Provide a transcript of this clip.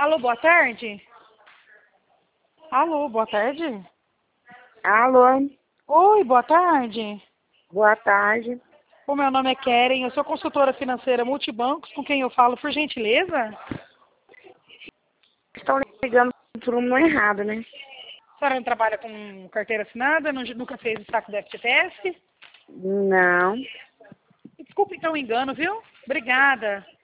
Alô, boa tarde? Alô, boa tarde? Alô, Oi, boa tarde. boa tarde. O meu nome é Keren, eu sou consultora financeira multibancos, com quem eu falo, por gentileza? Estão ligando por um número errado, né? A senhora não trabalha com carteira assinada, nunca fez o saco do FGTS? Não. Desculpa então o engano, viu? Obrigada.